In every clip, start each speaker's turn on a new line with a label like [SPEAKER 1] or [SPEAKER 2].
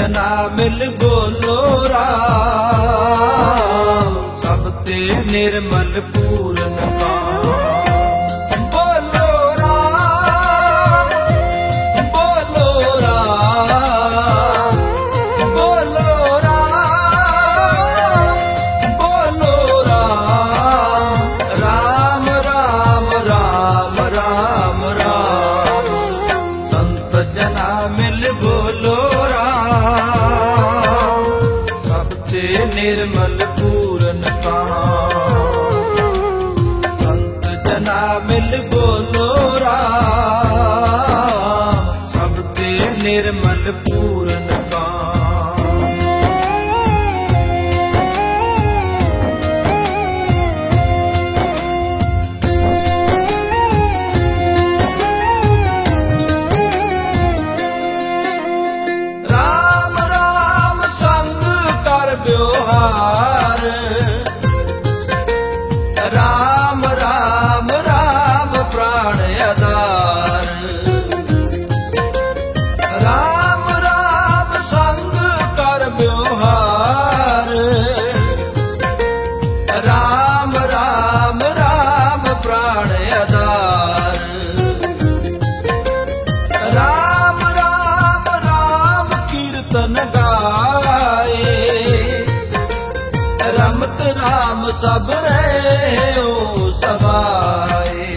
[SPEAKER 1] जना मिल बोलो राम, सब ते निर्मल पूरन काम। बोलो राम, बोलो राम, बोलो राम, बोलो राम, राम राम राम राम राम। संत जना मिल बोलो राम, सब ते निर्मल पूरन काम। संत जना मिल बोलो राम, सब ते निर्मल पूरन काम। राम राम संग कर व्यवहार, राम राम राम प्राण आधार। राम राम संग कर व्यवहार, राम राम राम प्राण आधार। राम राम राम कीर्तन गाए, रमत राम सब रहो समाए।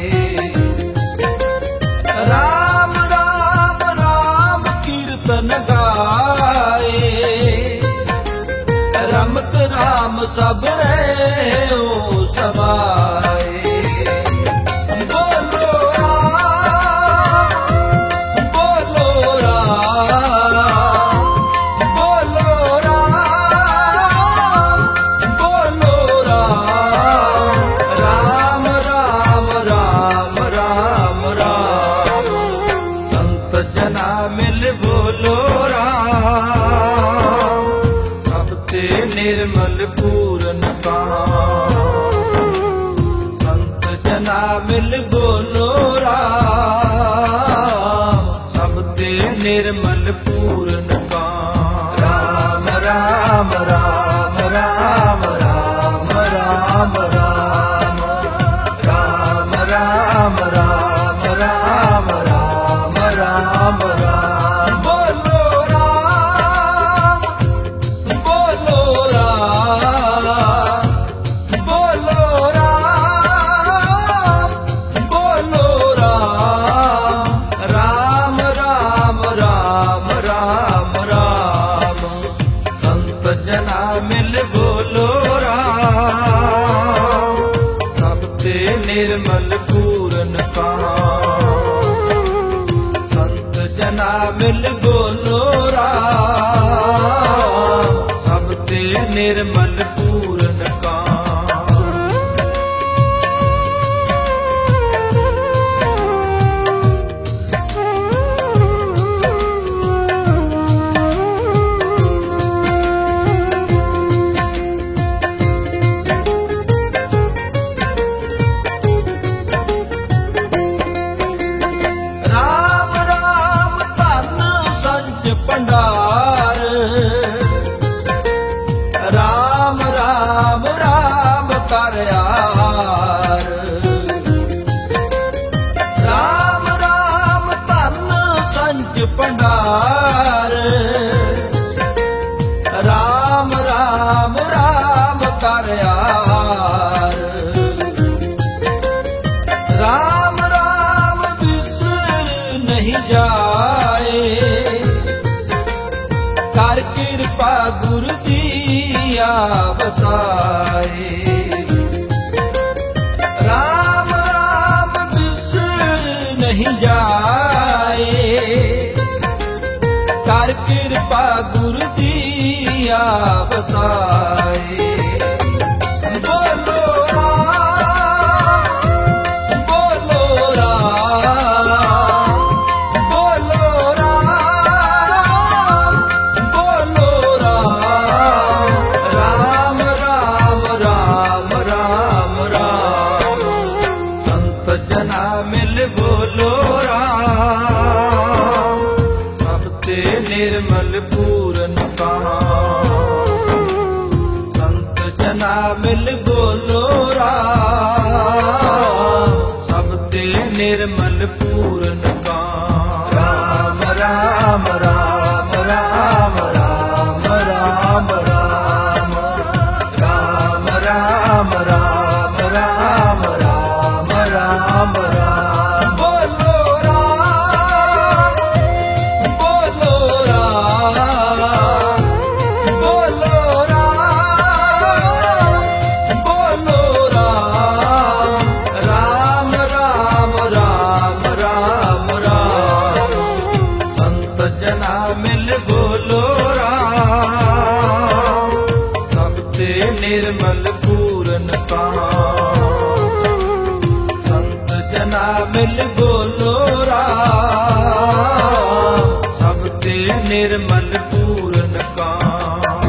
[SPEAKER 1] राम राम राम कीर्तन गाए, रमत राम सब रहो समाए। बोलो राम, बोलो राम, बोलो राम, बोलो राम, राम राम राम राम राम। संत जना मिल बोलो राम, सब ते निर्मल पूरन काम। संत जना मिल बोलो राम, सब ते निर्मल पूरन काम। राम राम राम राम राम राम राम, राम राम राम राम राम राम राम। बोलो राम, बोलो राम, बोलो राम, बोलो राम, राम राम राम राम राम। संत जना मिल बोलो राम, सब ते निर्मल पूरन काम। संत जना मिल बोलो राम, सब ते निर्मल पूरन काम। राम राम धन संच भंडार, राम राम राम कर आहार। राम राम धन संच भंडार, राम राम राम कर आहार। राम राम बिसर नहीं जाए, कर कृपा गुरु दिया बताए। राम राम बिसर नहीं जाए, कर कृपा गुरु दिया बताए। बोलो राम, बोलो राम, बोलो राम, बोलो राम, राम राम राम राम राम। संत जना मिल बोलो राम, सब ते निर्मल पूरन कहाँ। संत जना मिल बोलो राम, सब ते निर्मल पूरन काम। राम राम राम राम राम राम राम राम राम राम राम राम राम राम। बोलो राम बोलो राम बोलो राम बोलो राम। राम राम राम राम राम। संत जना मिल बोलो राम, सब ते निर्मल पूरन काम। संत जना मिल बोलो राम, सब ते निर्मल पूरन काम।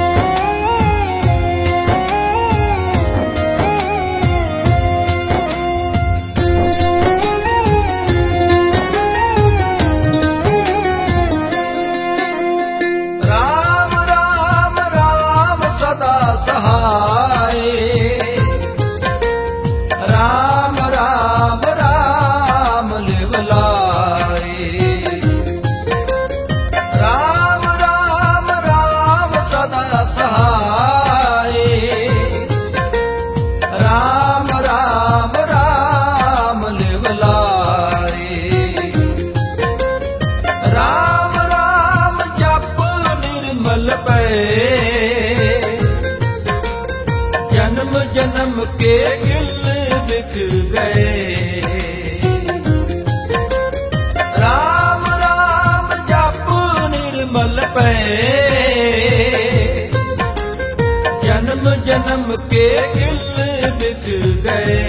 [SPEAKER 1] राम राम राम सदा सहाय। राम राम राम लिवलाए। राम राम राम सदा सहाय। राम राम राम लिवलाए। राम राम जप निर्मल पै, जन्म जन्म के गिल बिक गए। राम राम जप निर्मल पै, जन्म जन्म के गिल बिक गए।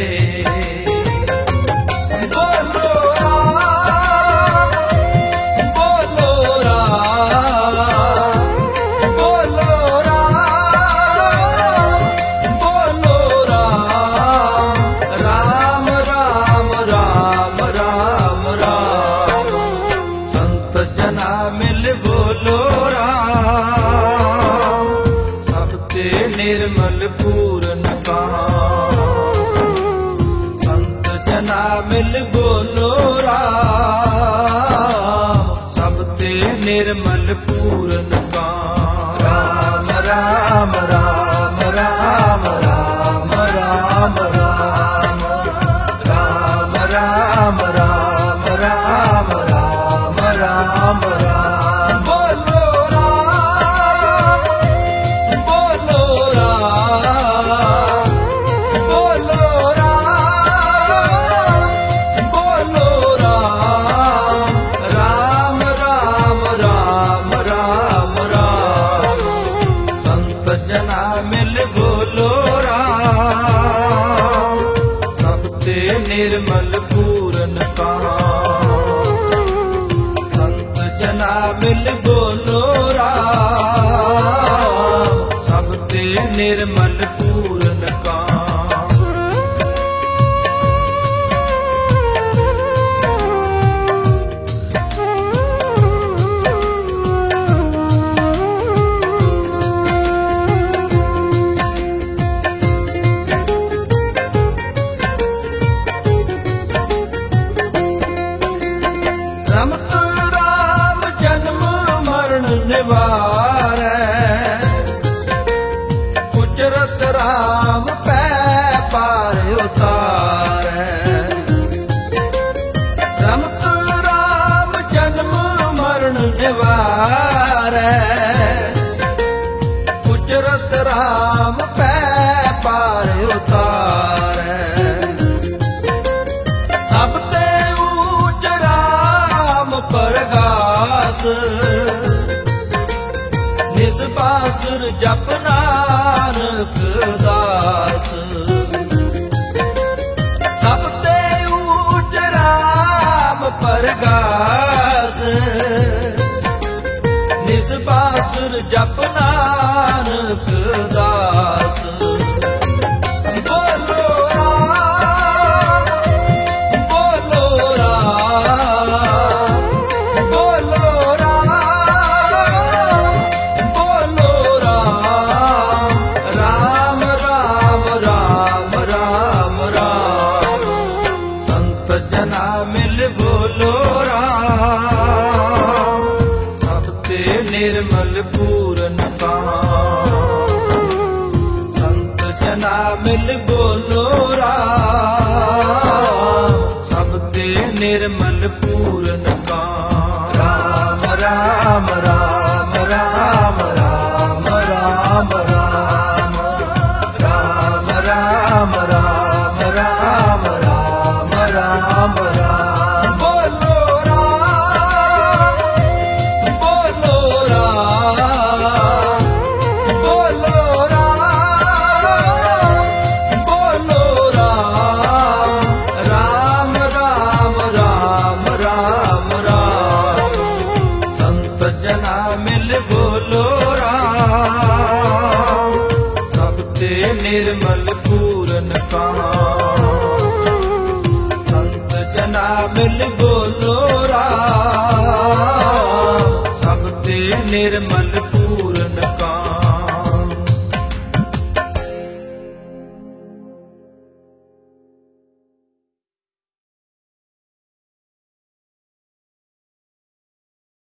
[SPEAKER 1] बोलो राम बोलो राम बोलो राम बोलो राम। राम राम राम राम राम। संत जना मिल बोलो राम, सब ते निर्मल पूरन काम। संत जना मिल बोलो राम, सब ते निर्मल पूरन काम। राम राम राम राम राम राम राम राम राम राम राम राम राम राम। बोलो राम बोलो राम बोलो राम बोलो राम। राम राम राम राम राम। संत जना मिल बोलो राम, सब ते निर्मल पूरन काम। संत जना मिल बोलो राम, सब ते निर्मल पूरन काम। रमत राम जन्म मरण निवारै, कुचरत राम पै पार उतारै। रमत राम जन्म मरण निवारै, कुचरत राम पै पार उतारै। सब ते ऊच राम परगास, निसबासुर जप नानक दास। सब ते ऊच राम परगास, निसबासुर जप नानक दास। बोलो राम बोलो राम बोलो राम निर्मल पूरन काम। संत जना मिल बोलो राम, सबते निर्मल पूरन काम। राम राम राम राम राम राम राम राम राम राम राम राम राम राम। बोलो राम, बोलो राम, बोलो राम, बोलो राम। राम राम राम राम राम। संत जना मिल बोलो राम, सबते निर्मल पूरन काम। संत जना मिल बोलो राम, सबते निर्मल